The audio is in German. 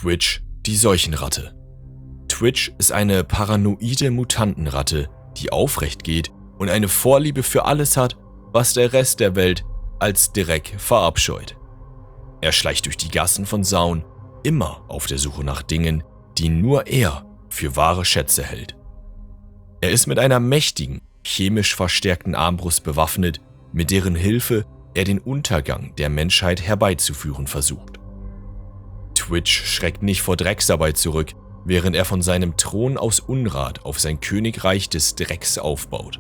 Twitch, die Seuchenratte. Twitch ist eine paranoide Mutantenratte, die aufrecht geht und eine Vorliebe für alles hat, was der Rest der Welt als Dreck verabscheut. Er schleicht durch die Gassen von Zaun, immer auf der Suche nach Dingen, die nur er für wahre Schätze hält. Er ist mit einer mächtigen, chemisch verstärkten Armbrust bewaffnet, mit deren Hilfe er den Untergang der Menschheit herbeizuführen versucht. Twitch schreckt nicht vor Drecksarbeit zurück, während er von seinem Thron aus Unrat auf sein Königreich des Drecks aufbaut.